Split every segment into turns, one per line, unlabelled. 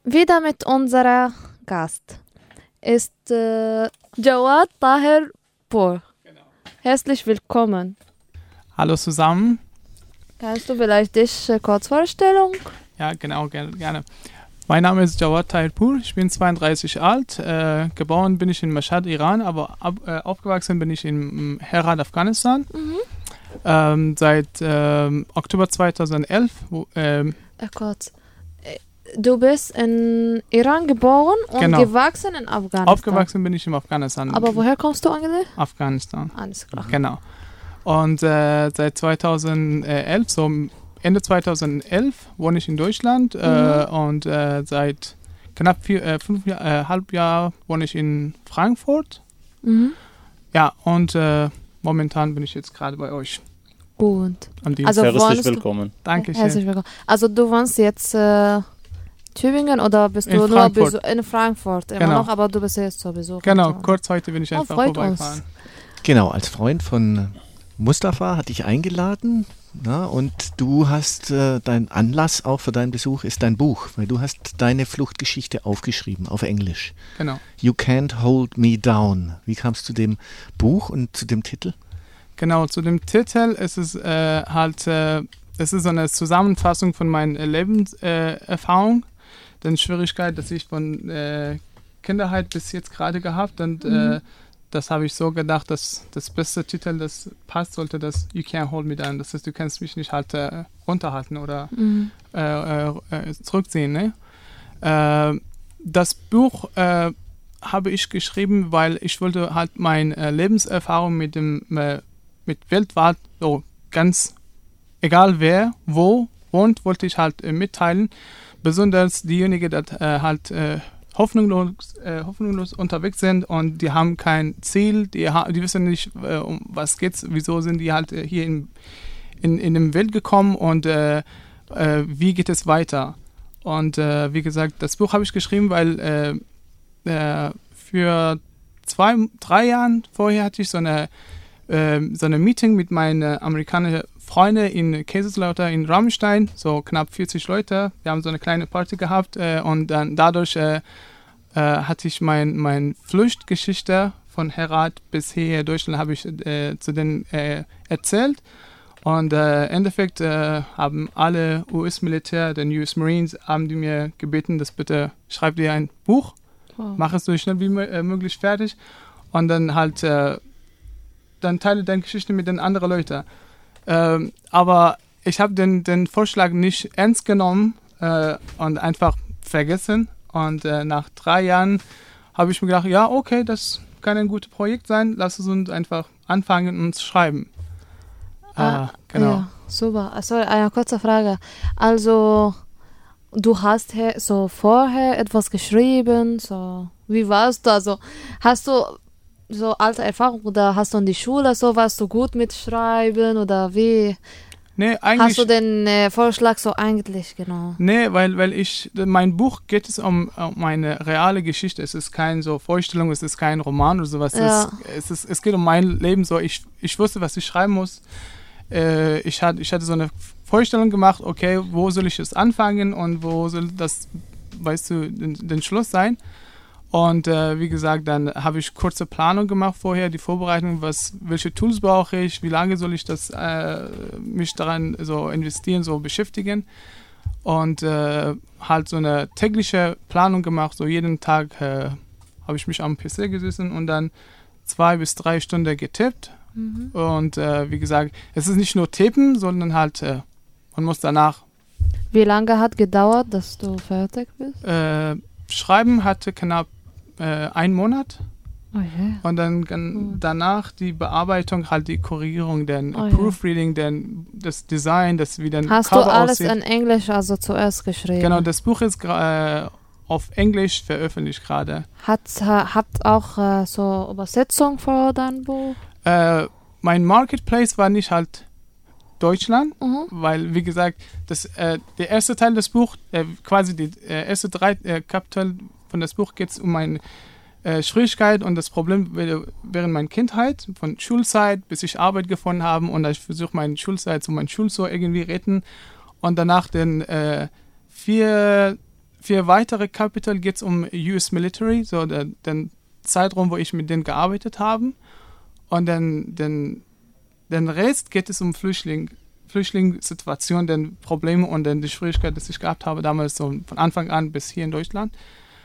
Wieder mit unserer Gast ist Jawad Tahir Pur.
Genau.
Herzlich willkommen.
Hallo zusammen.
Kannst du vielleicht dich kurz vorstellen?
Ja, genau, gerne. Mein Name ist Jawad Tahir Pur, ich bin 32 alt, geboren bin ich in Mashhad, Iran, aber aufgewachsen bin ich in Herat, Afghanistan. Seit Oktober 2011.
Kurz. Du bist in Iran geboren und
Genau.
gewachsen in Afghanistan.
Aufgewachsen bin ich in Afghanistan.
Aber woher kommst du eigentlich?
Afghanistan.
Alles klar.
Genau. Und seit 2011, so Ende 2011, wohne ich in Deutschland und seit knapp 5,5 Jahren wohne ich in Frankfurt. Ja, und momentan bin ich jetzt gerade bei euch.
Gut.
Am Dienst.
Also
Herzlich willkommen.
Dankeschön.
Herzlich willkommen. Also du wohnst jetzt Tübingen oder bist
In
du nur
Frankfurt.
In Frankfurt immer
Genau.
noch, aber du bist jetzt zur Besuch.
Genau, kurz heute bin ich einfach
freut
vorbeigefahren.
uns.
Genau, als Freund von Mustafa hatte ich eingeladen, na, und du hast dein Anlass auch für deinen Besuch ist dein Buch, weil du hast deine Fluchtgeschichte aufgeschrieben auf Englisch.
Genau.
You Can't Hold Me Down. Wie kamst du zu dem Buch und zu dem Titel?
Genau, zu dem Titel ist es es ist so eine Zusammenfassung von meiner Lebenserfahrung, den Schwierigkeiten, dass ich von Kinderheit bis jetzt gerade gehabt und das habe ich so gedacht, dass das beste Titel, das passt, sollte das You Can't Hold Me Down. Das heißt, du kannst mich nicht halt runterhalten oder zurückziehen. Ne? Das Buch habe ich geschrieben, weil ich wollte halt meine Lebenserfahrung mit weltweit, so ganz egal wer, wo wohnt, wollte ich halt mitteilen. Besonders diejenigen, die halt hoffnungslos unterwegs sind und die haben kein Ziel, die wissen nicht, um was geht's, wieso sind die halt hier in der Welt gekommen und wie geht es weiter. Und wie gesagt, das Buch habe ich geschrieben, weil für 3 Jahren vorher hatte ich so eine Meeting mit meinen amerikanischen Freunden in Kaiserslautern in Rammstein, so knapp 40 Leute. Wir haben so eine kleine Party gehabt und dann dadurch hatte ich meine Fluchtgeschichte von Herat bis hierher Deutschland habe ich zu denen erzählt. Und im Endeffekt haben alle US-Militär, den US Marines, haben die mir gebeten, dass bitte schreib dir ein Buch, mach es so schnell wie möglich fertig und dann halt dann teile deine Geschichte mit den anderen Leuten. Aber ich habe den Vorschlag nicht ernst genommen und einfach vergessen. Und nach 3 Jahren habe ich mir gedacht, ja, okay, das kann ein gutes Projekt sein. Lass es uns einfach anfangen und schreiben. Genau.
Ja, super. Also eine kurze Frage. Also du hast so vorher etwas geschrieben, so wie warst du? Also hast du so alte Erfahrung oder hast du in die Schule so, warst du gut mit Schreiben oder wie?
Nee, eigentlich,
hast du den Vorschlag so eigentlich genau?
Nee, weil mein Buch geht es um meine reale Geschichte. Es ist keine so Vorstellung, es ist kein Roman oder sowas.
Ja.
Es geht um mein Leben so. Ich wusste, was ich schreiben muss. Ich hatte so eine Vorstellung gemacht, okay, wo soll ich es anfangen und wo soll das, weißt du, den Schluss sein. Und wie gesagt, dann habe ich kurze Planung gemacht vorher, die Vorbereitung, welche Tools brauche ich, wie lange soll ich mich daran so investieren, so beschäftigen. Und halt so eine tägliche Planung gemacht, so jeden Tag habe ich mich am PC gesessen und dann 2 bis 3 Stunden getippt. Und wie gesagt, es ist nicht nur tippen, sondern halt, man muss danach.
Wie lange hat gedauert, dass du fertig bist?
Schreiben hatte knapp 1 Monat.
Oh yeah.
Und dann danach die Bearbeitung, halt die Korrigierung, Proofreading, das Design, das wie dann
Hast
Cover
du alles
aussieht.
in Englisch also zuerst geschrieben?
Genau, das Buch ist auf Englisch veröffentlicht gerade.
Habt auch so Übersetzung für dein Buch?
Mein Marketplace war nicht halt Deutschland, weil, wie gesagt, der erste Teil des Buchs, quasi die erste 3 Kapitel von das Buch geht es um meine Schwierigkeit und das Problem während meiner Kindheit, von Schulzeit bis ich Arbeit gefunden habe und ich versuche meine Schulzeit zu meinem Schulsohr irgendwie retten und danach den 4 für weitere Kapitel geht es um US Military, so den Zeitraum, wo ich mit denen gearbeitet habe. Und dann den Rest geht es um Flüchtlingssituation, den Probleme und dann die Schwierigkeiten, die ich gehabt habe, damals so von Anfang an bis hier in Deutschland.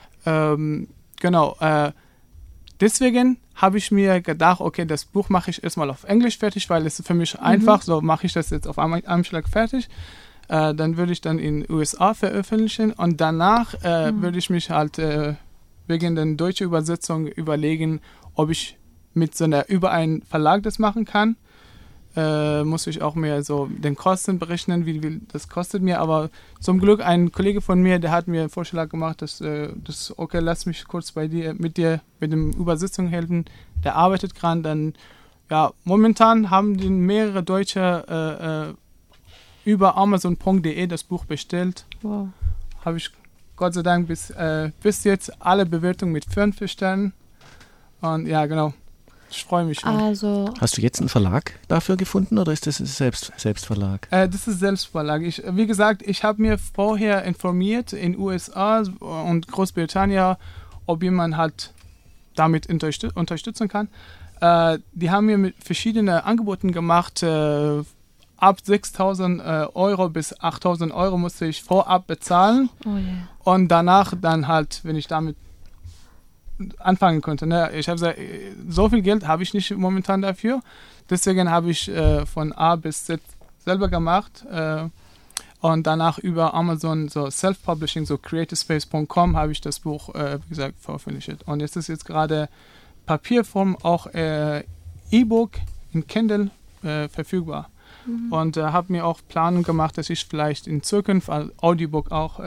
Deswegen habe ich mir gedacht, okay, das Buch mache ich erstmal auf Englisch fertig, weil es ist für mich einfach, so mache ich das jetzt auf einem Schlag fertig. Dann würde ich dann in den USA veröffentlichen und danach würde ich mich halt wegen der deutschen Übersetzung überlegen, ob ich über einen Verlag das machen kann. Muss ich auch mehr so den Kosten berechnen, wie viel das kostet mir. Aber zum Glück ein Kollege von mir, der hat mir einen Vorschlag gemacht, dass okay, lass mich kurz mit der Übersetzung helfen. Der arbeitet gerade. Dann momentan haben die mehrere Deutsche über Amazon.de das Buch bestellt.
Wow.
Habe ich Gott sei Dank bis jetzt alle Bewertungen mit 5 Sternen. Und ja, genau. Ich freue mich schon.
Also,
hast du jetzt einen Verlag dafür gefunden oder ist das ein Selbstverlag?
Das ist Selbstverlag. Wie gesagt, ich habe mir vorher informiert in USA und Großbritannien, ob jemand halt damit unterstützen kann. Die haben mir mit verschiedenen Angeboten gemacht. Ab 6.000 Euro bis 8.000 Euro musste ich vorab bezahlen.
oh yeah.
Und danach dann halt, wenn ich damit anfangen konnte. Ne? Ich habe gesagt, so viel Geld habe ich nicht momentan dafür. Deswegen habe ich von A bis Z selber gemacht und danach über Amazon so Self-Publishing, so creativespace.com habe ich das Buch, wie gesagt, veröffentlicht. Und jetzt ist gerade Papierform, auch E-Book in Kindle verfügbar. Und habe mir auch Planung gemacht, dass ich vielleicht in Zukunft als Audiobook auch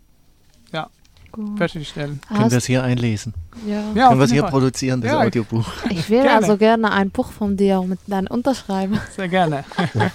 fertigstellen.
Können wir es hier einlesen?
Ja.
Können wir es hier produzieren, das Audiobuch?
Ich will
Gerne.
also gerne ein Buch von dir mit deinem Unterschreiben.
Sehr gerne.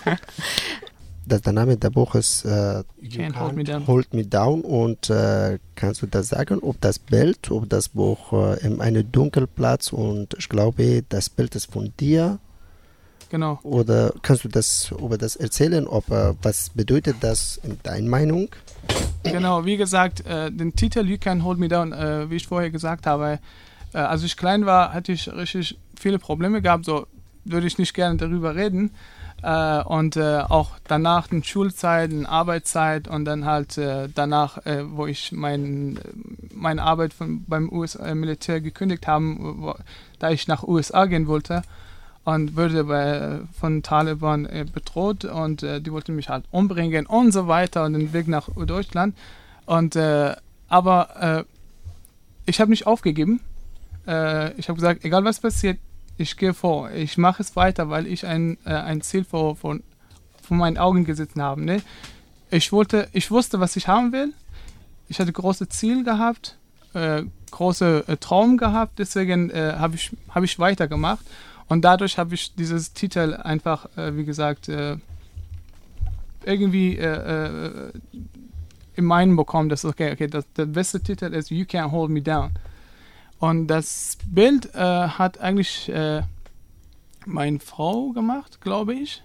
Der Name der Buch ist
You Can't Hold Me Down.
Hold Me Down. Und kannst du das sagen, ob das Buch in einem Dunkelplatz und ich glaube, das Bild ist von dir?
Genau.
Oder kannst du das über das erzählen, was bedeutet das in deiner Meinung?
Genau, wie gesagt, den Titel You Can't Hold Me Down, wie ich vorher gesagt habe, als ich klein war, hatte ich richtig viele Probleme gehabt, so würde ich nicht gerne darüber reden. Und auch danach die Schulzeit, die Arbeitszeit und dann halt danach, wo ich meine Arbeit beim US-Militär gekündigt habe, da ich nach USA gehen wollte und wurde von Taliban bedroht und die wollten mich halt umbringen und so weiter und den Weg nach Deutschland. Und aber ich habe nicht aufgegeben. Ich habe gesagt, egal was passiert, ich gehe vor, ich mache es weiter, weil ich ein Ziel vor meinen Augen gesetzt habe. Ne? Ich wusste, was ich haben will. Ich hatte große Ziele gehabt, große Traum gehabt, deswegen habe ich weitergemacht. Und dadurch habe ich dieses Titel einfach, wie gesagt, irgendwie in meinen bekommen, dass der beste Titel ist You Can't Hold Me Down. Und das Bild hat eigentlich meine Frau gemacht, glaube ich.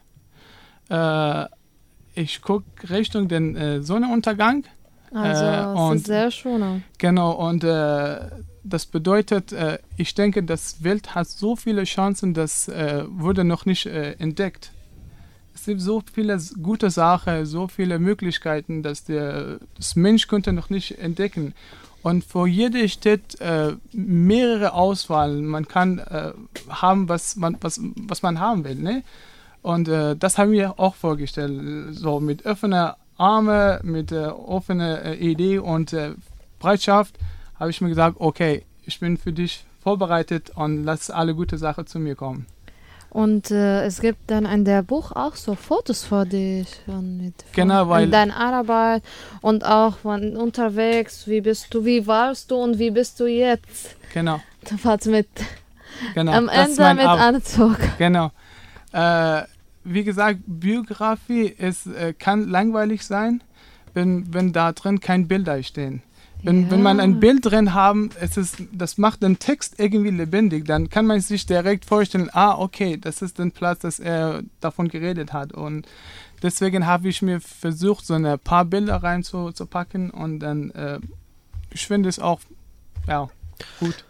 Ich gucke Richtung den Sonnenuntergang.
Also, es ist sehr schön.
Genau, und das bedeutet, ich denke, das Welt hat so viele Chancen, das wurde noch nicht entdeckt. Es gibt so viele gute Sachen, so viele Möglichkeiten, dass das Mensch könnte noch nicht entdecken. Und vor jeder steht mehrere Auswahlen. Man kann haben, was man haben will. Ne? Und das haben wir auch vorgestellt. So mit offener Arme, mit offener Idee und Bereitschaft habe ich mir gesagt, okay, ich bin für dich vorbereitet und lass alle gute Sachen zu mir kommen.
Und es gibt dann in der Buch auch so Fotos von dich.
Genau, weil
deiner Arbeit und auch von unterwegs. Wie warst du und wie bist du jetzt?
Genau.
Du warst am
das ist
Ende mit
Arbeit.
Anzug.
Genau. Wie gesagt, Biografie kann langweilig sein, wenn da drin keine Bilder stehen. Wenn man ein Bild drin haben, das macht den Text irgendwie lebendig. Dann kann man sich direkt vorstellen, okay, das ist der Platz, dass er davon geredet hat. Und deswegen habe ich mir versucht, so ein paar Bilder reinzupacken und dann ich finde es auch, ja, gut.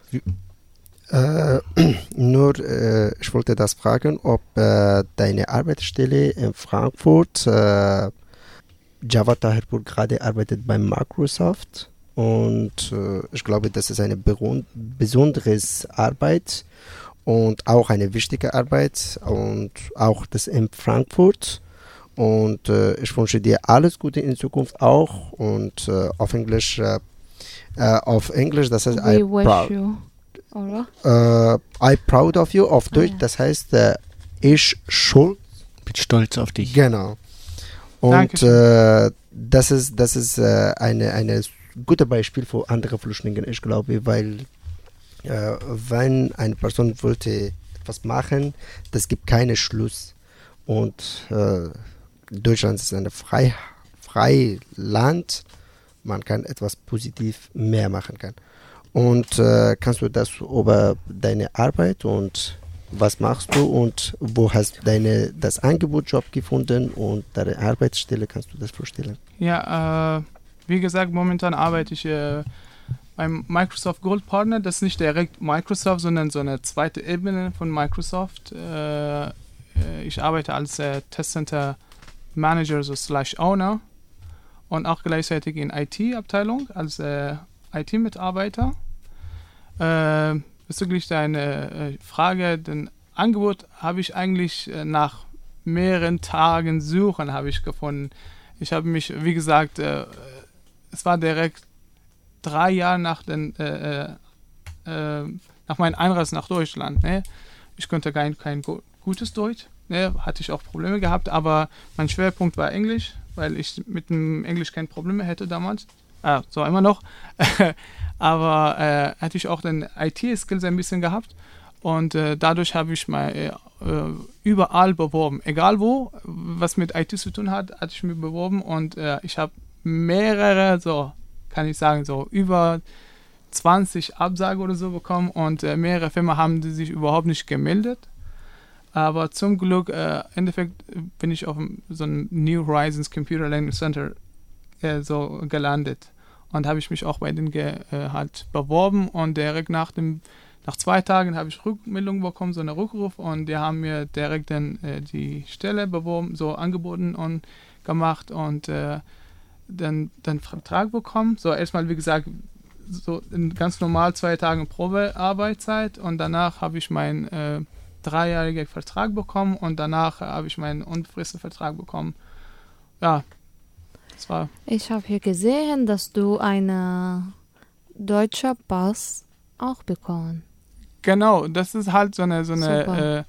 Ich wollte das fragen, ob deine Arbeitsstelle in Frankfurt, Jawad Tahirpour gerade arbeitet bei Microsoft und ich glaube, das ist eine besondere Arbeit und auch eine wichtige Arbeit und auch das in Frankfurt. Und ich wünsche dir alles Gute in Zukunft auch und auf Englisch, das heißt I proud of you, auf Deutsch, das heißt ich
bin stolz auf dich.
Genau. Und das ist eine gute Beispiel für andere Flüchtlinge, ich glaube, weil wenn eine Person wollte etwas machen, das gibt keinen Schluss. Und Deutschland ist ein freies Land, man kann etwas positiv mehr machen kann. Und kannst du das über deine Arbeit und was machst du und wo hast das Angebot-Job gefunden und deine Arbeitsstelle, kannst du das vorstellen?
Ja, wie gesagt, momentan arbeite ich beim Microsoft Gold Partner. Das ist nicht direkt Microsoft, sondern so eine zweite Ebene von Microsoft. Ich arbeite als Testcenter Manager, so /Owner und auch gleichzeitig in IT-Abteilung als IT-Mitarbeiter. Bezüglich deiner Frage, den Angebot habe ich eigentlich nach mehreren Tagen Suchen habe ich gefunden. Ich habe mich, wie gesagt, es war direkt 3 Jahre nach meinem Einreise nach Deutschland. Ne? Ich konnte kein gutes Deutsch, ne? Hatte ich auch Probleme gehabt, aber mein Schwerpunkt war Englisch, weil ich mit dem Englisch keine Probleme hätte damals. So immer noch. Aber hatte ich auch den IT-Skills ein bisschen gehabt und dadurch habe ich mal überall beworben. Egal wo, was mit IT zu tun hat, hatte ich mich beworben und ich habe mehrere, so kann ich sagen, so über 20 Absagen oder so bekommen und mehrere Firmen haben sich überhaupt nicht gemeldet. Aber zum Glück, im Endeffekt bin ich auf so einem New Horizons Computer Language Center so gelandet. Und habe ich mich auch bei denen halt beworben und direkt nach 2 Tagen habe ich Rückmeldung bekommen, so eine Rückruf und die haben mir direkt dann die Stelle beworben, so angeboten und gemacht und dann Vertrag bekommen. So erstmal, wie gesagt, so ganz normal 2 Tage Probearbeitszeit und danach habe ich meinen 3-jährigen Vertrag bekommen und danach habe ich meinen unbefristeten Vertrag bekommen. Ja.
Ich habe hier gesehen, dass du einen deutschen Pass auch bekommen.
Genau, das ist halt so eine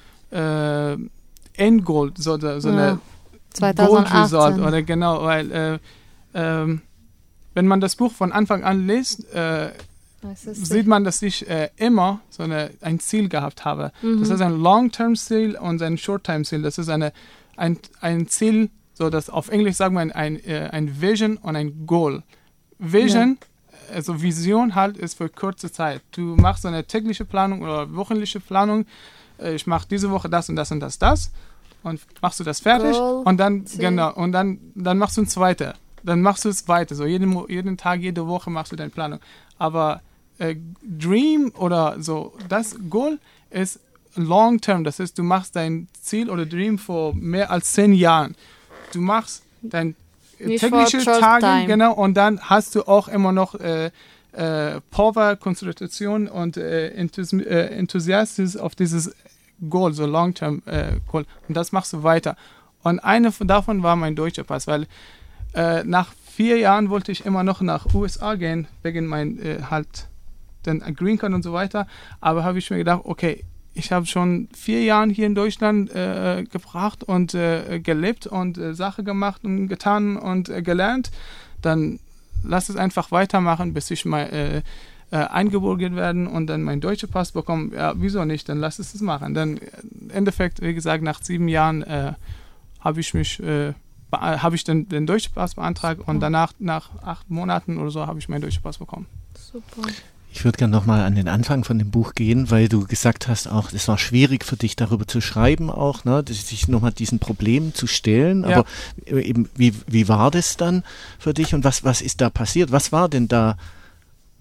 Endgold, so eine
2018.
Gold Result, oder genau, weil wenn man das Buch von Anfang an liest, sieht man, dass ich immer so ein Ziel gehabt habe. Mhm. Das ist ein Long-Term-Ziel und ein Short-Term-Ziel. Das ist ein Ziel, so dass auf Englisch sagt man ein Vision und ein Goal. Vision, also Vision halt, ist für kurze Zeit. Du machst so eine tägliche Planung oder wöchentliche Planung. Ich mache diese Woche das und das und das und machst du das fertig Goal, und dann Ziel. Genau und dann machst du ein zweites. Dann machst du es weiter. So jeden Tag, jede Woche machst du deine Planung. Aber Dream oder so, das Goal ist long term. Das heißt, du machst dein Ziel oder Dream vor mehr als 10 Jahren. Du machst dein tägliche Tage, genau, und dann hast du auch immer noch Power, Konzentration und Enthusiasmus auf dieses Goal, so Long-Term Goal. Und das machst du weiter. Und eine davon war mein deutscher Pass, weil nach 4 Jahren wollte ich immer noch nach USA gehen, wegen mein den Green Card und so weiter. Aber habe ich mir gedacht, okay, ich habe schon 4 Jahre hier in Deutschland gebracht und gelebt und Sachen gemacht und getan und gelernt. Dann lass es einfach weitermachen, bis ich mal eingebürgert werden und dann meinen deutschen Pass bekommen. Ja, wieso nicht? Dann lass es machen. Dann im Endeffekt, wie gesagt, nach 7 Jahren habe ich den deutschen Pass beantragt und danach, nach 8 Monaten oder so, habe ich meinen deutschen Pass bekommen.
Super.
Ich würde gerne nochmal an den Anfang von dem Buch gehen, weil du gesagt hast, auch es war schwierig für dich darüber zu schreiben, auch, ne, sich nochmal diesen Problemen zu stellen. Ja. Aber eben, wie war das dann für dich und was ist da passiert? Was war denn da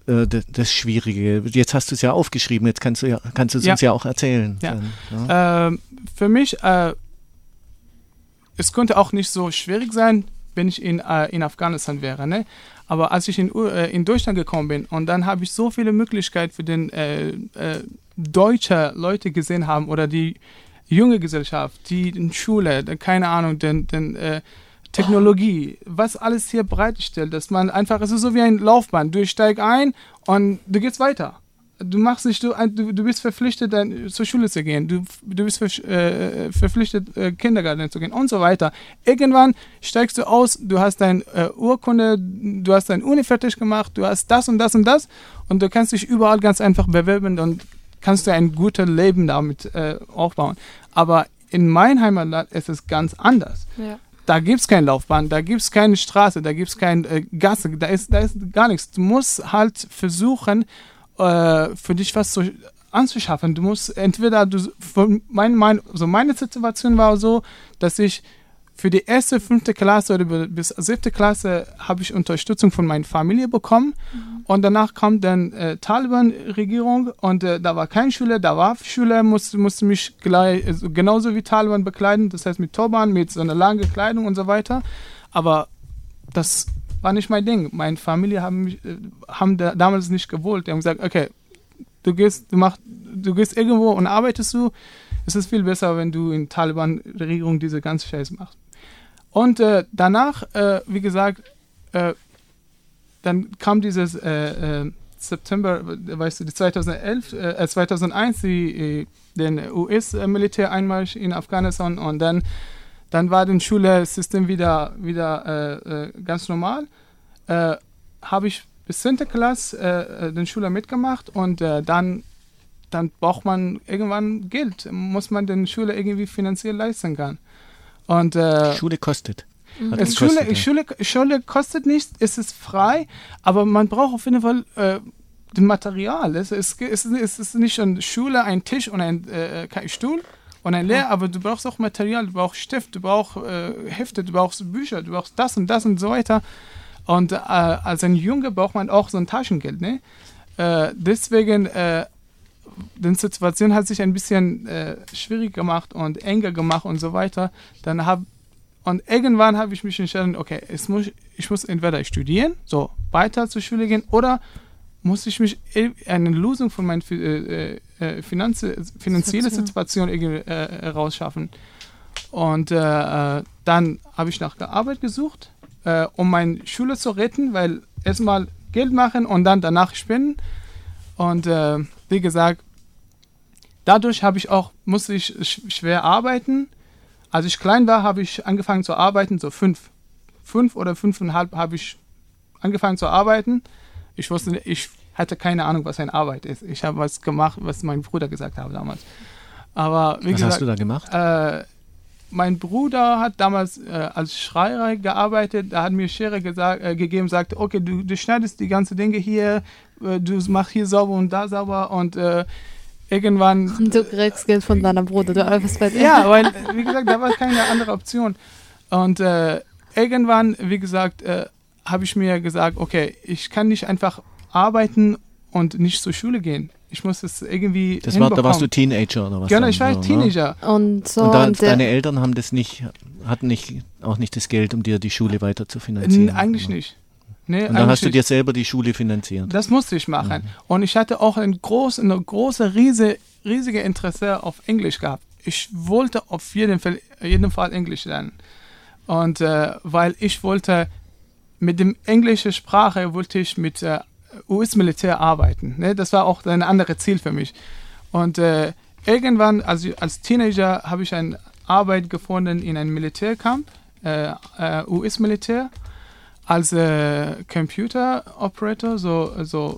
das Schwierige? Jetzt hast du es ja aufgeschrieben, jetzt kannst du es uns ja auch erzählen.
Ja.
Dann, ja.
Für mich, es könnte auch nicht so schwierig sein, wenn ich in Afghanistan wäre, ne? Aber als ich in Deutschland gekommen bin und dann habe ich so viele Möglichkeiten für den deutsche Leute gesehen haben oder die junge Gesellschaft, die in Schule, keine Ahnung, Technologie, was alles hier bereitstellt, dass man einfach, es ist so wie ein Laufbahn, du steigst ein und du gehst weiter. Du machst nicht, du bist verpflichtet, zur Schule zu gehen, du bist verpflichtet, Kindergarten zu gehen und so weiter. Irgendwann steigst du aus, du hast deine Urkunde, du hast deine Uni fertig gemacht, du hast das und das und das und du kannst dich überall ganz einfach bewerben und kannst du ein gutes Leben damit aufbauen. Aber in meinem Heimatland ist es ganz anders. Ja. Da gibt es keine Laufbahn, da gibt es keine Straße, da gibt es keine Gasse, da ist gar nichts. Du musst halt versuchen, für dich was anzuschaffen. Du musst entweder, meine Situation war so, dass ich für die erste, 5. Klasse oder bis 7. Klasse habe ich Unterstützung von meiner Familie bekommen. Und danach kam dann Taliban-Regierung und da war kein Schüler, da war Schüler, musste mich gleich, genauso wie Taliban bekleiden, das heißt mit Turban, mit so einer langen Kleidung und so weiter. Aber das war nicht mein Ding. Meine Familie haben damals nicht gewollt. Die haben gesagt, okay, du gehst irgendwo und arbeitest du. Es ist viel besser, wenn du in Taliban-Regierung diese ganze Scheiße machst. Und danach, wie gesagt, dann kam dieses September, weißt du, 2001, den US-Militäreinmarsch in Afghanistan und dann war das Schulsystem wieder ganz normal. Habe ich bis 10. Klasse den Schüler mitgemacht und dann braucht man irgendwann Geld, muss man den Schüler irgendwie finanziell leisten können. Und
Schule kostet.
Schule kostet nichts, es ist frei, aber man braucht auf jeden Fall das Material. Es ist nicht eine Schule, ein Tisch und ein Stuhl und ein Lehrer, aber du brauchst auch Material, du brauchst Stift, du brauchst Hefte, du brauchst Bücher, du brauchst das und so weiter. Und als ein Junge braucht man auch so ein Taschengeld. Ne? Deswegen, die Situation hat sich ein bisschen schwierig gemacht und enger gemacht und so weiter. Und irgendwann habe ich mich entschieden, okay, ich muss entweder studieren, so weiter zur Schule gehen, oder muss ich mich eine Lösung von meiner finanziellen Situation herausschaffen. Und dann habe ich nach der Arbeit gesucht, um meine Schule zu retten, weil erstmal Geld machen und dann danach spenden. Und wie gesagt, dadurch musste ich schwer arbeiten. Als ich klein war, habe ich angefangen zu arbeiten, so 5 oder 5,5 habe ich angefangen zu arbeiten. Ich hatte keine Ahnung, was eine Arbeit ist. Ich habe was gemacht, was mein Bruder gesagt hat damals. Aber wie gesagt,
hast du da gemacht?
Mein Bruder hat damals als Schreiner gearbeitet. Da hat mir Schere gegeben, sagte, okay, du schneidest die ganzen Dinge hier, du machst hier sauber und da sauber und irgendwann...
Und du kriegst Geld von deinem Bruder, du arbeitest bei dir.
Ja, weil, wie gesagt, da war keine andere Option. Und irgendwann, wie gesagt, habe ich mir gesagt, okay, ich kann nicht einfach arbeiten und nicht zur Schule gehen. Ich muss es irgendwie
Da warst du Teenager oder was?
Genau, ich war Teenager.
Ne? Und deine Eltern hatten auch nicht das Geld, um dir die Schule weiter zu finanzieren?
Eigentlich nicht. Nee,
und dann hast du dir selber die Schule finanziert?
Das musste ich machen. Und ich hatte auch eine große, riesige Interesse auf Englisch gehabt. Ich wollte auf jeden Fall Englisch lernen. Und weil ich wollte mit dem englischen Sprache mit US-Militär arbeiten. Ne? Das war auch ein anderes Ziel für mich. Und irgendwann, als Teenager, habe ich eine Arbeit gefunden in einem Militärcamp, US-Militär, als Computer-Operator, so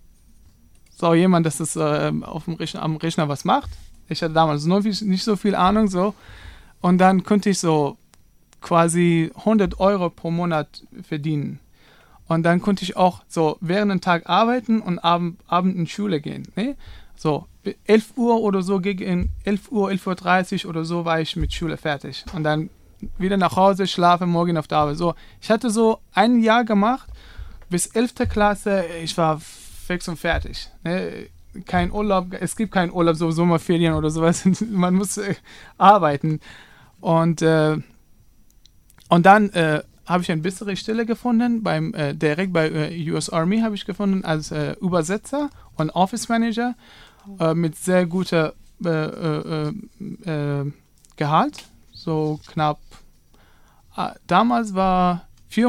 jemand, das ist am Rechner was macht. Ich hatte damals nicht so viel Ahnung, so. Und dann konnte ich so quasi 100 € pro Monat verdienen. Und dann konnte ich auch so während dem Tag arbeiten und Abend in Schule gehen. Ne? So 11 Uhr oder so, gegen 11 Uhr, 11:30 Uhr oder so war ich mit Schule fertig. Und dann wieder nach Hause, schlafen, morgen auf der Arbeit. So, ich hatte so ein Jahr gemacht, bis 11. Klasse. Ich war fix und fertig. Ne? Kein Urlaub, es gibt keinen Urlaub, so Sommerferien oder sowas. Man muss arbeiten. Und dann habe ich eine bessere Stelle gefunden, direkt bei US Army habe ich gefunden als Übersetzer und Office Manager mit sehr guter Gehalt, so knapp, damals war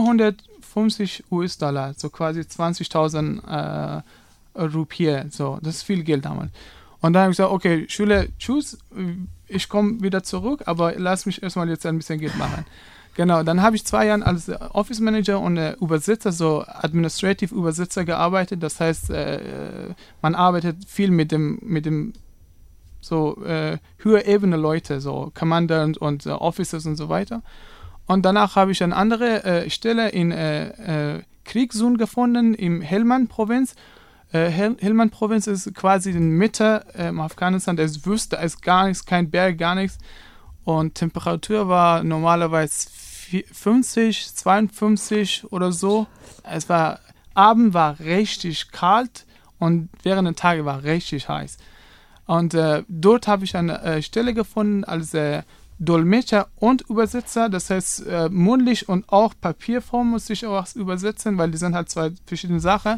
450 US-Dollar, so quasi 20.000 Rupien, so, das ist viel Geld damals. Und dann habe ich gesagt, okay, Schule, tschüss, ich komme wieder zurück, aber lass mich erstmal jetzt ein bisschen Geld machen. Genau, dann habe ich 2 Jahre als Office Manager und Übersetzer, so Administrative Übersetzer gearbeitet. Das heißt, man arbeitet viel mit dem so höhere Ebene Leute, so Commandant und Officers und so weiter. Und danach habe ich eine andere Stelle in Kriegszone gefunden, im Helmand-Provinz. Helmand-Provinz ist quasi in der Mitte im Afghanistan, da ist Wüste, da ist gar nichts, kein Berg, gar nichts. Und Temperatur war normalerweise 50, 52 oder so. Abend war richtig kalt und während der Tage war richtig heiß. Und dort habe ich eine Stelle gefunden als Dolmetscher und Übersetzer. Das heißt, mündlich und auch Papierform musste ich auch übersetzen, weil die sind halt 2 verschiedene Sachen.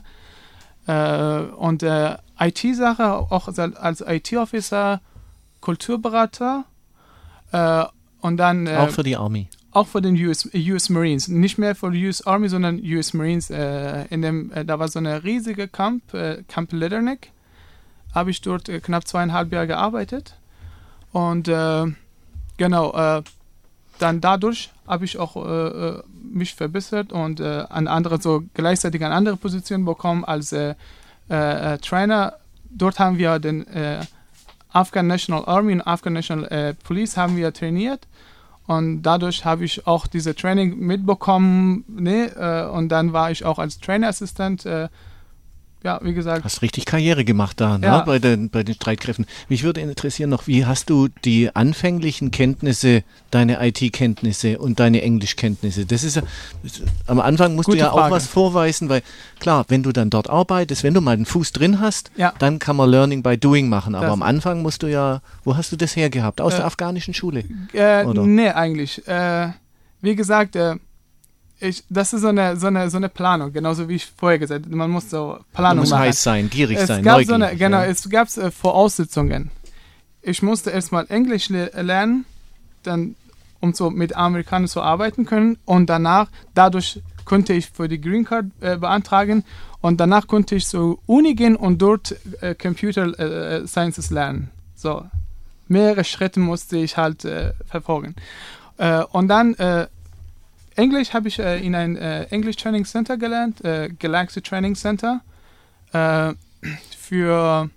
Und IT-Sache, auch als IT-Officer, Kulturberater. Und dann
auch für die Army.
Auch für den US Marines. Nicht mehr für die US Army, sondern US Marines. Da war so eine riesige Camp Leatherneck. Habe ich dort knapp 2,5 Jahre gearbeitet. Und dann dadurch habe ich auch mich verbessert und gleichzeitig eine andere Position bekommen als Trainer. Dort haben wir den Afghan National Army und Afghan National Police haben wir trainiert. Und dadurch habe ich auch diese Training mitbekommen. Ne? Und dann war ich auch als Trainerassistent, wie gesagt.
Hast richtig Karriere gemacht da,
ja.
Ne? Bei den Streitkräften. Mich würde interessieren noch, wie hast du die anfänglichen Kenntnisse, deine IT-Kenntnisse und deine Englischkenntnisse? Das ist ja, am Anfang musst
Gute
du ja
Frage.
auch was vorweisen, weil klar, wenn du dann dort arbeitest, wenn du mal den Fuß drin hast, dann kann man Learning by Doing machen. Aber am Anfang musst du ja, wo hast du das hergehabt? Aus der afghanischen Schule?
Nee, eigentlich. Wie gesagt, das ist so eine Planung, genauso wie ich vorher gesagt habe. Man muss so Planung machen.
Man muss heiß sein, gierig sein,
neugierig. Es gab Voraussetzungen. Ich musste erstmal Englisch lernen, dann, um so mit Amerikanern zu arbeiten können. Und dadurch konnte ich für die Green Card beantragen. Und danach konnte ich zur Uni gehen und dort Computer Sciences lernen. So, mehrere Schritte musste ich halt verfolgen. Und dann Englisch habe ich in ein English Training Center gelernt, Galaxy Training Center. Für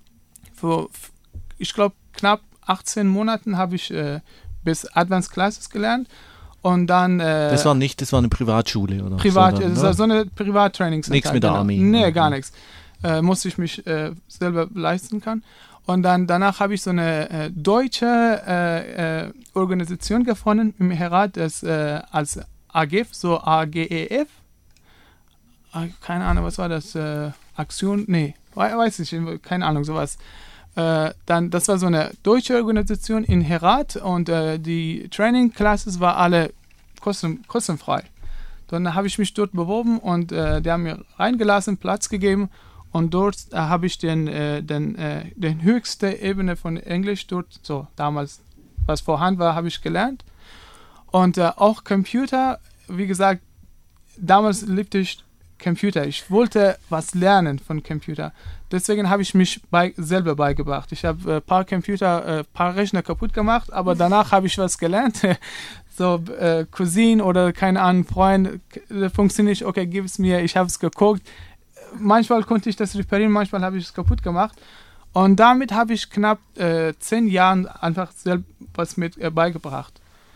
ich glaube, knapp 18 Monaten habe ich bis Advanced Classes gelernt. Und dann.
Das war eine Privatschule, oder?
So eine Privat-Training Center.
Nichts mit der Army.
Nee, gar nichts. Musste ich mich selber leisten können. Und dann danach habe ich so eine deutsche Organisation gefunden im Herat, das als AGEF, so AGEF. Keine Ahnung, was war das? Aktion? Nee, weiß ich, keine Ahnung, sowas. Das war so eine deutsche Organisation in Herat und die Training Classes waren alle kostenfrei. Dann habe ich mich dort beworben und die haben mir reingelassen, Platz gegeben. Und dort habe ich den höchste Ebene von Englisch dort, so damals, was vorhanden war, habe ich gelernt. Und auch Computer, wie gesagt, damals liebte ich Computer. Ich wollte was lernen von Computer. Deswegen habe ich mich selber beigebracht. Ich habe ein paar Rechner kaputt gemacht, aber danach habe ich was gelernt. So Cousin oder keine Ahnung, Freund, funktioniert nicht, okay, gib es mir, ich habe es geguckt. Manchmal konnte ich das reparieren, manchmal habe ich es kaputt gemacht. Und damit habe ich knapp 10 Jahren einfach selbst was mit beigebracht.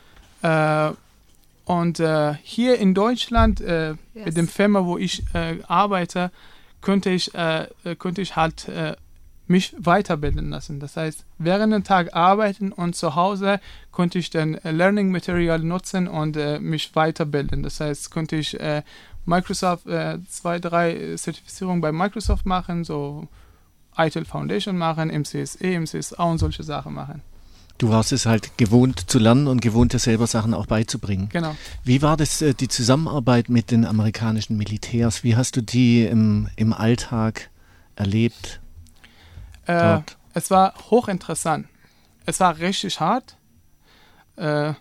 Und hier in Deutschland, mit dem Firma, wo ich arbeite, konnte ich halt mich weiterbilden lassen. Das heißt, während dem Tag arbeiten und zu Hause konnte ich dann Learning Material nutzen und mich weiterbilden. Das heißt, konnte ich Microsoft 2, 3 Zertifizierungen bei Microsoft machen, so ITIL Foundation machen, MCSE, MCSA und solche Sachen machen.
Du warst es halt gewohnt zu lernen und gewohnt, dir selber Sachen auch beizubringen.
Genau.
Wie war das, die Zusammenarbeit mit den amerikanischen Militärs? Wie hast du die im Alltag erlebt?
Es war hochinteressant. Es war richtig hart. Aber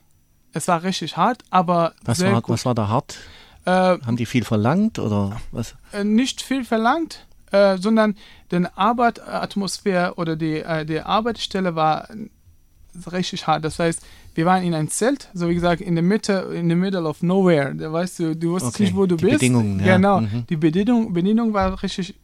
sehr gut.
Was war da hart? Haben die viel verlangt oder was?
Nicht viel verlangt, sondern die Arbeitsatmosphäre oder die Arbeitsstelle war richtig hart. Das heißt, wir waren in einem Zelt, so wie gesagt, in the middle of nowhere. Da weißt du wusstest nicht, wo du bist.
Bedingungen, ja.
Genau, die Bedienung war richtig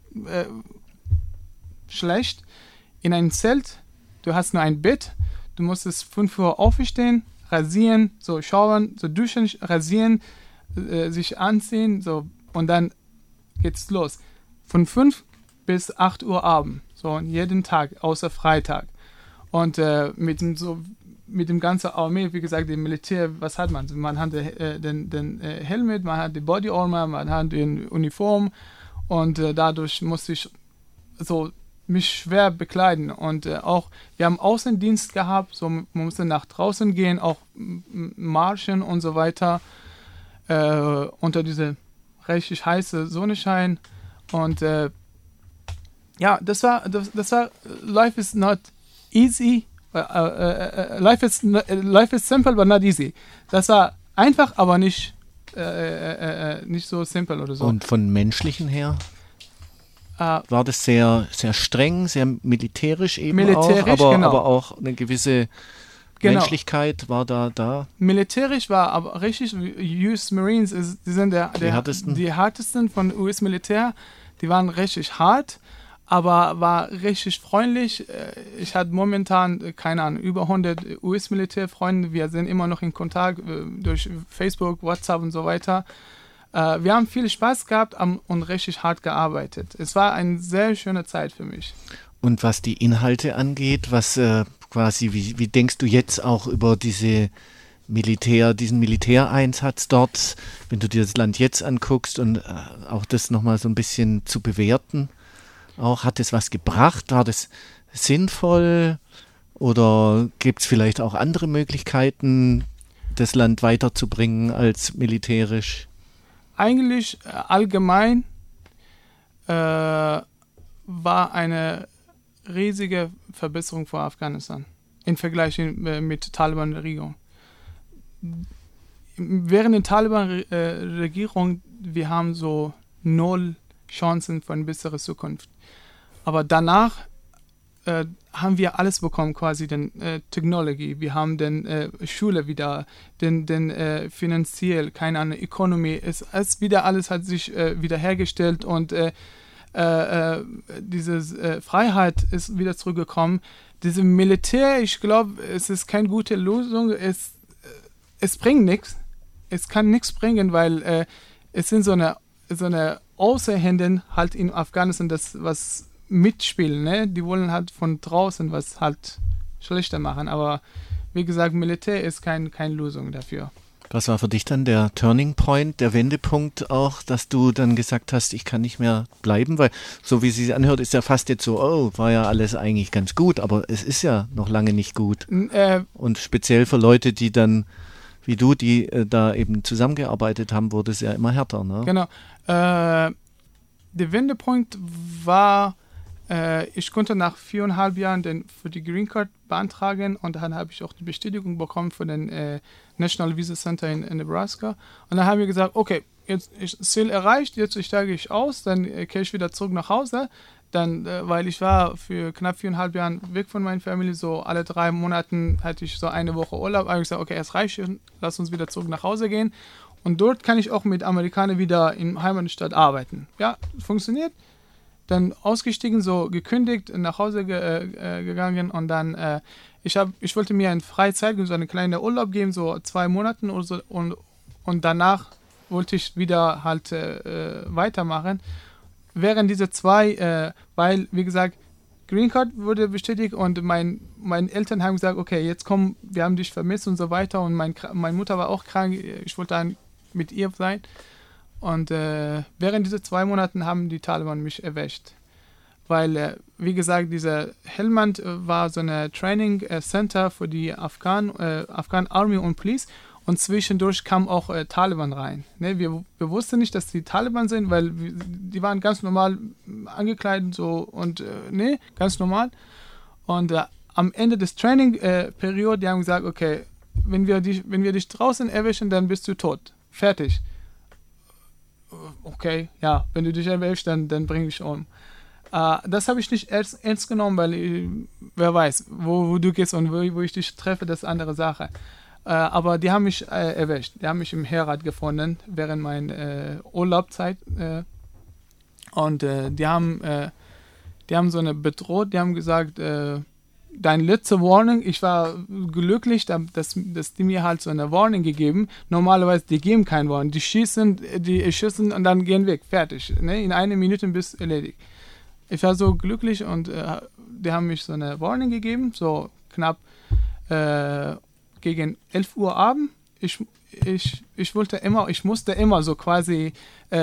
schlecht. In einem Zelt, du hast nur ein Bett, du musstest 5 Uhr aufstehen, rasieren, so schauern, so duschen, rasieren, sich anziehen, so, und dann geht's los. Von 5 bis 8 Uhr Abend, so jeden Tag, außer Freitag. Und mit dem ganzen Armee, wie gesagt, dem Militär, was hat man? Man hat den Helmet, man hat die Body Armor, man hat die Uniform und dadurch musste ich so mich schwer bekleiden. Und auch, wir haben Außendienst gehabt, so man musste nach draußen gehen, auch marschen und so weiter, unter diese richtig heiße Sonnenschein. Und ja, das war, life is not easy, life is simple but not easy. Das war einfach, aber nicht so simpel oder so.
Und von menschlichen her? War das sehr, sehr streng, sehr militärisch eben auch, aber auch eine gewisse Menschlichkeit war da?
Militärisch war aber richtig, US Marines, die sind die härtesten von US Militär, die waren richtig hart, aber war richtig freundlich. Ich hatte momentan, keine Ahnung, über 100 US-Militärfreunde, wir sind immer noch in Kontakt durch Facebook, WhatsApp und so weiter. Wir haben viel Spaß gehabt und richtig hart gearbeitet. Es war eine sehr schöne Zeit für mich.
Und was die Inhalte angeht, was quasi, wie denkst du jetzt auch über diesen Militäreinsatz dort, wenn du dir das Land jetzt anguckst und auch das nochmal so ein bisschen zu bewerten? Auch, hat es was gebracht? War das sinnvoll? Oder gibt es vielleicht auch andere Möglichkeiten, das Land weiterzubringen als militärisch?
Eigentlich allgemein war eine riesige Verbesserung für Afghanistan im Vergleich mit Taliban-Regierung. Während der Taliban-Regierung, wir haben so 0 Chancen für eine bessere Zukunft. Aber danach haben wir alles bekommen, quasi den Technology, wir haben den Schule wieder, den finanziell, keine Ahnung, Economy, alles hat sich wiederhergestellt und diese Freiheit ist wieder zurückgekommen. Diese Militär, ich glaube, es ist keine gute Lösung, es bringt nichts, es kann nichts bringen, weil es sind so eine Außenhände halt in Afghanistan, das was mitspielen, ne? Die wollen halt von draußen was halt schlechter machen, aber wie gesagt, Militär ist keine Lösung dafür.
Was war für dich dann der Turning Point, der Wendepunkt auch, dass du dann gesagt hast, ich kann nicht mehr bleiben, weil so wie es sich anhört, ist ja fast jetzt so, oh, war ja alles eigentlich ganz gut, aber es ist ja noch lange nicht gut. Und speziell für Leute, die dann, wie du, die da eben zusammengearbeitet haben, wurde es ja immer härter, ne?
Genau. Der Wendepunkt war, ich konnte nach 4,5 Jahren für die Green Card beantragen und dann habe ich auch die Bestätigung bekommen von den National Visa Center in Nebraska. Und dann haben wir gesagt, okay, jetzt ist Ziel erreicht, jetzt steige ich aus, dann kehre ich wieder zurück nach Hause. Dann, weil ich war für knapp 4,5 Jahren weg von meiner Familie, so alle 3 Monaten hatte ich so eine Woche Urlaub. Da habe ich gesagt, okay, es reicht, lass uns wieder zurück nach Hause gehen. Und dort kann ich auch mit Amerikanern wieder in Heimatstadt arbeiten. Ja, funktioniert. Dann ausgestiegen, so gekündigt, nach Hause gegangen und dann, ich wollte mir eine freie Zeit, so eine kleine Urlaub geben, so 2 Monaten oder so und danach wollte ich wieder halt weitermachen. Während diese 2, weil, wie gesagt, Green Card wurde bestätigt und meine Eltern haben gesagt, okay, jetzt komm, wir haben dich vermisst und so weiter und meine Mutter war auch krank, ich wollte dann mit ihr sein. Und während dieser 2 Monaten haben die Taliban mich erwischt. Weil, wie gesagt, dieser Helmand war so ein Training Center für die Afghan Army und Police. Und zwischendurch kam auch Taliban rein. Ne? Wir wussten nicht, dass die Taliban sind, weil die waren ganz normal angekleidet so und ganz normal. Und am Ende des Training-Periode, die haben gesagt, okay, wenn wir dich draußen erwischen, dann bist du tot. Fertig. Okay, ja, wenn du dich erwischst, dann bring dich um. Das habe ich nicht ernst genommen, weil wer weiß, wo du gehst und wo ich dich treffe, das ist eine andere Sache. Aber die haben mich erwischt. Die haben mich im Herat gefunden während meiner Urlaubszeit. Und die haben so eine bedroht. Die haben gesagt, deine letzte Warning, ich war glücklich, dass die mir halt so eine Warning gegeben. Normalerweise, die geben keine Warning. Die schießen und dann gehen weg. Fertig. Ne? In 1 Minute bist du erledigt. Ich war so glücklich und die haben mich so eine Warning gegeben, so knapp gegen 11 Uhr Abend. Ich musste immer so quasi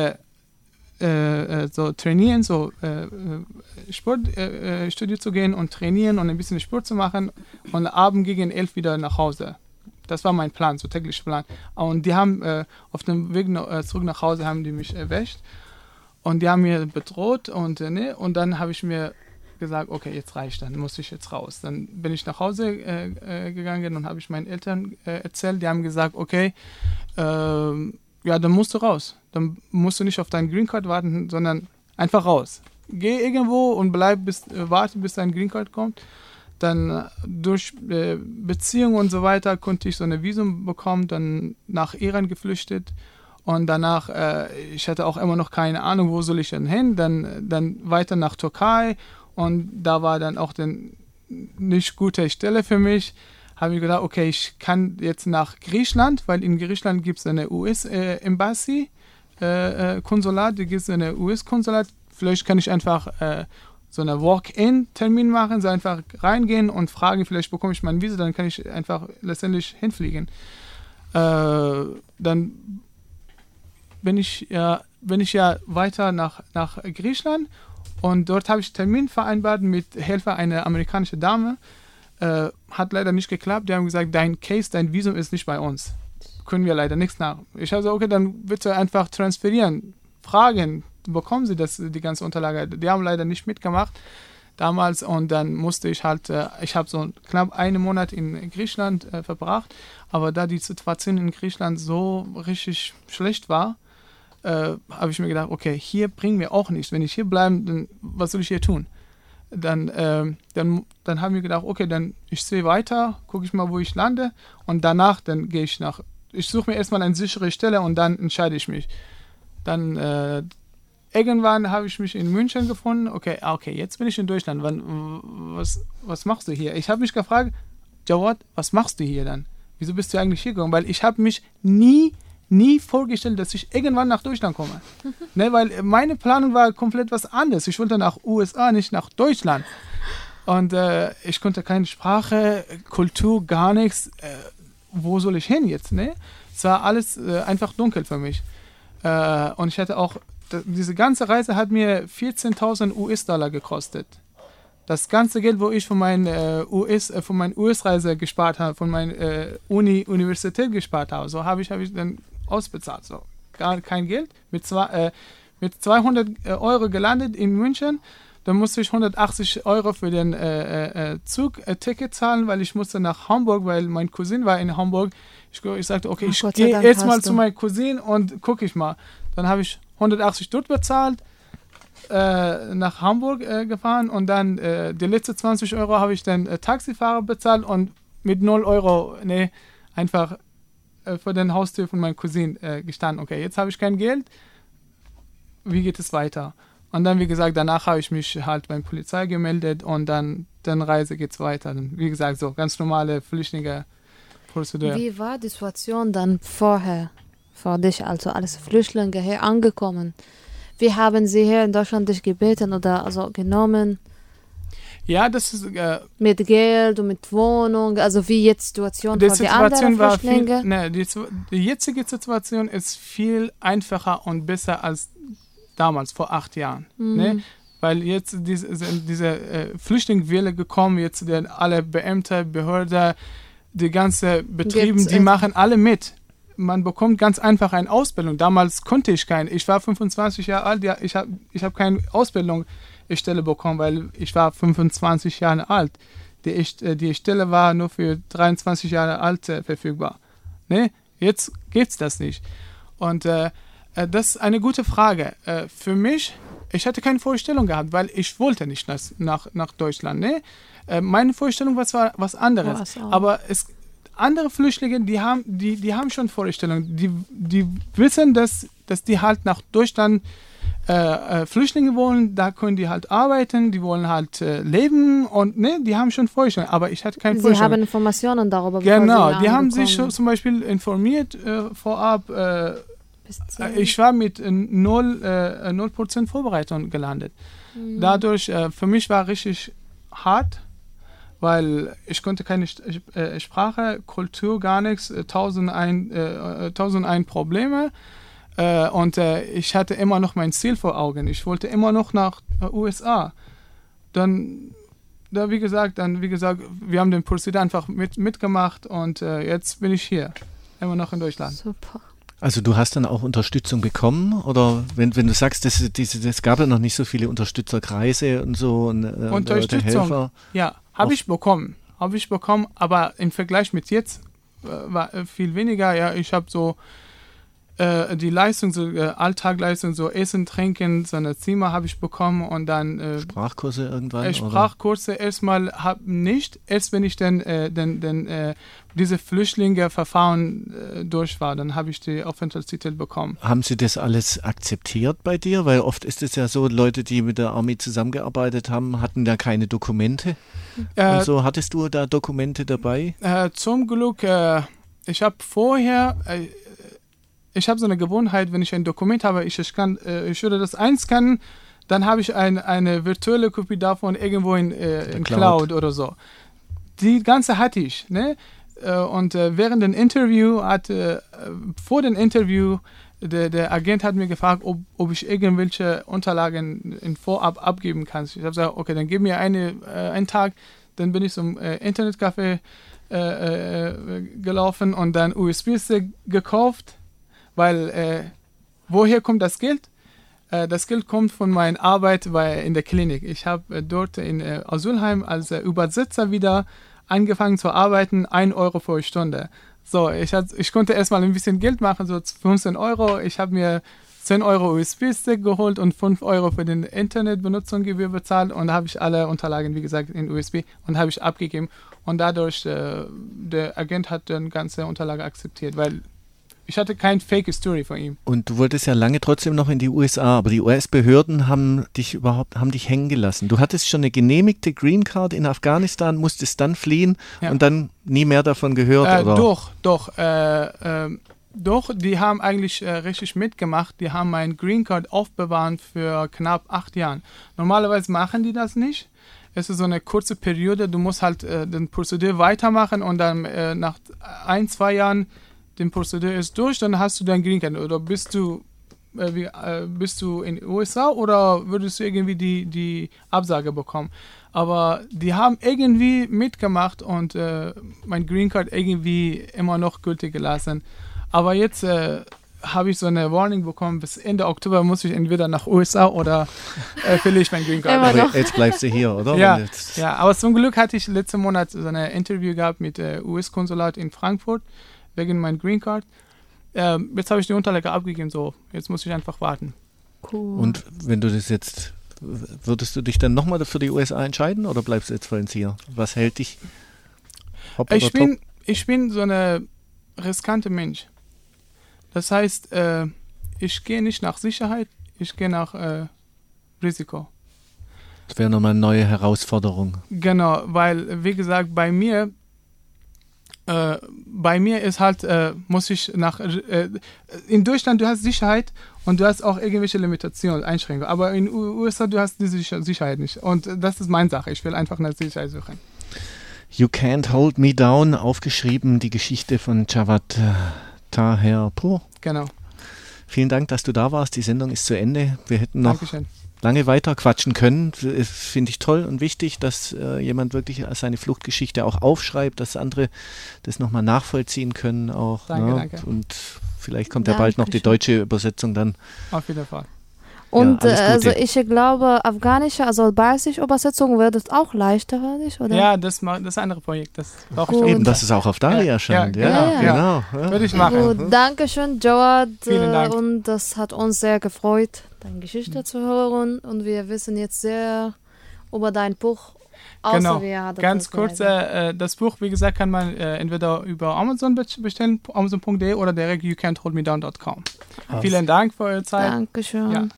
so trainieren, so Sportstudio zu gehen und trainieren und ein bisschen Sport zu machen und abends gegen 11 wieder nach Hause. Das war mein Plan, so täglicher Plan. Und die haben auf dem Weg zurück nach Hause haben die mich erwischt und die haben mir bedroht und dann habe ich mir gesagt, okay, jetzt reicht, dann muss ich jetzt raus. Dann bin ich nach Hause gegangen und habe ich meinen Eltern erzählt. Die haben gesagt, okay, ja, dann musst du raus. Dann musst du nicht auf deinen Green Card warten, sondern einfach raus. Geh irgendwo und warte, bis dein Green Card kommt. Dann durch Beziehungen und so weiter konnte ich so eine Visum bekommen, dann nach Iran geflüchtet. Und danach, ich hatte auch immer noch keine Ahnung, wo soll ich denn hin. Dann weiter nach Türkei. Und da war dann auch eine nicht gute Stelle für mich. Habe ich gedacht, okay, ich kann jetzt nach Griechenland, weil in Griechenland gibt es eine US-Embassy, Konsulat, da gibt es eine US-Konsulat. Vielleicht kann ich einfach so einen Walk-in-Termin machen, so einfach reingehen und fragen, vielleicht bekomme ich mein Visa, dann kann ich einfach letztendlich hinfliegen. Dann bin ich ja weiter nach Griechenland und dort habe ich einen Termin vereinbart mit Hilfe einer amerikanischen Dame. Hat leider nicht geklappt. Die haben gesagt, dein Visum ist nicht bei uns. Können wir leider nichts nach. Ich habe gesagt, okay, dann bitte einfach transferieren. Fragen, bekommen Sie die ganze Unterlage? Die haben leider nicht mitgemacht damals und dann musste ich halt, ich habe so knapp 1 Monat in Griechenland verbracht, aber da die Situation in Griechenland so richtig schlecht war, habe ich mir gedacht, okay, hier bringen wir auch nichts. Wenn ich hier bleibe, dann was soll ich hier tun? Dann haben wir gedacht, okay, dann ich sehe weiter, gucke ich mal, wo ich lande und danach dann gehe ich ich suche mir erstmal eine sichere Stelle und dann entscheide ich mich. Dann irgendwann habe ich mich in München gefunden, okay, jetzt bin ich in Deutschland, was machst du hier? Ich habe mich gefragt, Jawad, was machst du hier dann? Wieso bist du eigentlich hier gekommen? Weil ich habe mich nie vorgestellt, dass ich irgendwann nach Deutschland komme. Ne, weil meine Planung war komplett was anderes. Ich wollte nach USA, nicht nach Deutschland. Und ich konnte keine Sprache, Kultur, gar nichts. Wo soll ich hin jetzt? Ne? Es war alles einfach dunkel für mich. Und ich hatte auch, diese ganze Reise hat mir 14.000 US-Dollar gekostet. Das ganze Geld, wo ich von meiner US-Reise gespart habe, von meiner Universität gespart habe, so habe ich dann ausbezahlt. So. Gar kein Geld. Mit 200 Euro gelandet in München. Dann musste ich 180 Euro für den Zugticket zahlen, weil ich musste nach Hamburg, weil mein Cousin war in Hamburg. Ich sagte, okay, ich gehe jetzt mal zu meinem Cousin und gucke ich mal. Dann habe ich 180 dort bezahlt, nach Hamburg gefahren und dann die letzten 20 Euro habe ich dann Taxifahrer bezahlt und mit 0 Euro einfach vor der Haustür von meinem Cousin gestanden. Okay, jetzt habe ich kein Geld. Wie geht es weiter? Und dann, wie gesagt, danach habe ich mich halt beim Polizei gemeldet und dann Reise geht es weiter. Dann, wie gesagt, so ganz normale Flüchtlinge-Prozedur.
Wie war die Situation dann vor dich, also als Flüchtlinge hier angekommen? Wie haben sie hier in Deutschland dich gebeten oder also genommen?
Ja, das ist...
Mit Geld und mit Wohnung, also wie jetzt Situation
die
für die anderen
Situation war
Flüchtlinge?
die jetzige Situation ist viel einfacher und besser als damals, vor 8 Jahren. Ne? Weil jetzt diese Flüchtlingswelle gekommen, jetzt alle Beamte, Behörden, die ganze Betriebe, die machen alle mit. Man bekommt ganz einfach eine Ausbildung. Damals konnte ich keine. Ich war 25 Jahre alt, ja, ich hab keine Ausbildungsstelle bekommen, weil ich war 25 Jahre alt. Die Stelle war nur für 23 Jahre alt verfügbar. Ne? Jetzt gibt's das nicht. Und das ist eine gute Frage. Für mich, ich hatte keine Vorstellung gehabt, weil ich wollte nicht nach Deutschland. Ne? Meine Vorstellung war was anderes. Aber andere Flüchtlinge, die haben schon Vorstellungen. Die wissen, dass die halt nach Deutschland Flüchtlinge wollen, da können die halt arbeiten, die wollen halt leben und ne, die haben schon Vorstellungen, aber ich hatte keine Vorstellung.
Sie haben Informationen darüber
bekommen. Genau, die haben sich schon zum Beispiel informiert vorab. Ich war mit 0% Vorbereitung gelandet. Dadurch, für mich war richtig hart, weil ich konnte keine Sprache, Kultur, gar nichts, 1001 Probleme. Und ich hatte immer noch mein Ziel vor Augen. Ich wollte immer noch nach USA. Wie gesagt, wir haben den Prozedere einfach mitgemacht und jetzt bin ich hier, immer noch in Deutschland.
Super.
Also du hast dann auch Unterstützung bekommen? Oder wenn du sagst, es gab ja noch nicht so viele Unterstützerkreise und so und
Unterstützung, ja, habe ich bekommen, aber im Vergleich mit jetzt war viel weniger. Ja, ich habe so die Leistung, so Alltagleistung, so Essen, Trinken, so ein Zimmer habe ich bekommen und dann
Sprachkurse irgendwann?
Sprachkurse erstmal nicht, erst wenn ich dann diese Flüchtlinge-Verfahren durch war, dann habe ich die Aufenthaltstitel bekommen.
Haben Sie das alles akzeptiert bei dir? Weil oft ist es ja so, Leute, die mit der Armee zusammengearbeitet haben, hatten da keine Dokumente. Und so, hattest du da Dokumente dabei?
Zum Glück, ich habe vorher... Ich habe so eine Gewohnheit, wenn ich ein Dokument habe, ich würde das einscannen, dann habe ich eine virtuelle Kopie davon irgendwo in Cloud oder so. Die ganze hatte ich. Ne? Und während dem Interview vor dem Interview, der Agent hat mir gefragt, ob ich irgendwelche Unterlagen in Vorab abgeben kann. Ich habe gesagt, okay, dann gib mir einen Tag, dann bin ich zum Internetcafé gelaufen und dann USB-Stick gekauft. Weil, woher kommt das Geld? Das Geld kommt von meiner Arbeit in der Klinik. Ich habe dort in Asylheim als Übersetzer wieder angefangen zu arbeiten, 1 Euro pro Stunde. So, ich konnte erstmal ein bisschen Geld machen, so 15 Euro. Ich habe mir 10 Euro USB-Stick geholt und 5 Euro für den Internetbenutzungsgebühr bezahlt und da habe ich alle Unterlagen, wie gesagt, in USB und habe ich abgegeben. Und dadurch, der Agent hat dann ganze Unterlage akzeptiert, weil ich hatte kein Fake-Story von ihm.
Und du wolltest ja lange trotzdem noch in die USA, aber die US-Behörden haben dich hängen gelassen. Du hattest schon eine genehmigte Green Card in Afghanistan, musstest dann fliehen und dann nie mehr davon gehört, oder?
Doch, die haben eigentlich richtig mitgemacht. Die haben mein Green Card aufbewahrt für knapp 8 Jahren. Normalerweise machen die das nicht. Es ist so eine kurze Periode, du musst halt den Prozedur weitermachen und dann nach 1-2 Jahren die Prozedur ist durch, dann hast du dein Green Card. Oder bist du in den USA oder würdest du irgendwie die Absage bekommen? Aber die haben irgendwie mitgemacht und mein Green Card irgendwie immer noch gültig gelassen. Aber jetzt habe ich so eine Warning bekommen, bis Ende Oktober muss ich entweder nach USA oder verliere ich mein Green Card.
Aber jetzt bleibst du hier, oder?
Ja, aber zum Glück hatte ich letzten Monat so ein Interview gehabt mit dem US-Konsulat in Frankfurt wegen meinem Green Card. Jetzt habe ich die Unterlage abgegeben, so jetzt muss ich einfach warten.
Cool.
Und wenn du das jetzt, würdest du dich dann nochmal für die USA entscheiden oder bleibst du jetzt vollends hier? Was hält dich?
Ich bin so ein riskanter Mensch. Das heißt, ich gehe nicht nach Sicherheit, ich gehe nach Risiko.
Das wäre nochmal eine neue Herausforderung.
Genau, weil, wie gesagt, bei mir, bei mir ist halt, muss ich in Deutschland, du hast Sicherheit und du hast auch irgendwelche Limitationen, Einschränkungen. Aber in USA, du hast diese Sicherheit nicht. Und das ist meine Sache. Ich will einfach nach Sicherheit suchen.
You Can't Hold Me Down, aufgeschrieben, die Geschichte von Jawad Taherpour.
Genau.
Vielen Dank, dass du da warst. Die Sendung ist zu Ende. Wir hätten noch
Dankeschön.
Lange weiter quatschen können. Finde ich toll und wichtig, dass jemand wirklich seine Fluchtgeschichte auch aufschreibt, dass andere das nochmal nachvollziehen können auch.
Danke.
Und vielleicht kommt ja bald noch die deutsche Übersetzung dann.
Auf jeden Fall.
Und also ich glaube, afghanische, also albanische Übersetzung wird es auch leichter, nicht? Oder?
Ja, das ist ein anderes Projekt. Das brauche ich
eben, dass es auch auf Dali erscheint. Ja, genau. Ja.
Würde ich machen.
Gut, Dankeschön, Jawad.
Vielen Dank.
Und das hat uns sehr gefreut, deine Geschichte zu hören. Und wir wissen jetzt sehr über dein Buch.
Genau, ganz kurz, das Buch, wie gesagt, kann man entweder über Amazon bestellen, amazon.de oder direkt youcan'tholdmedown.com. Vielen Dank für eure Zeit.
Dankeschön.
Ja.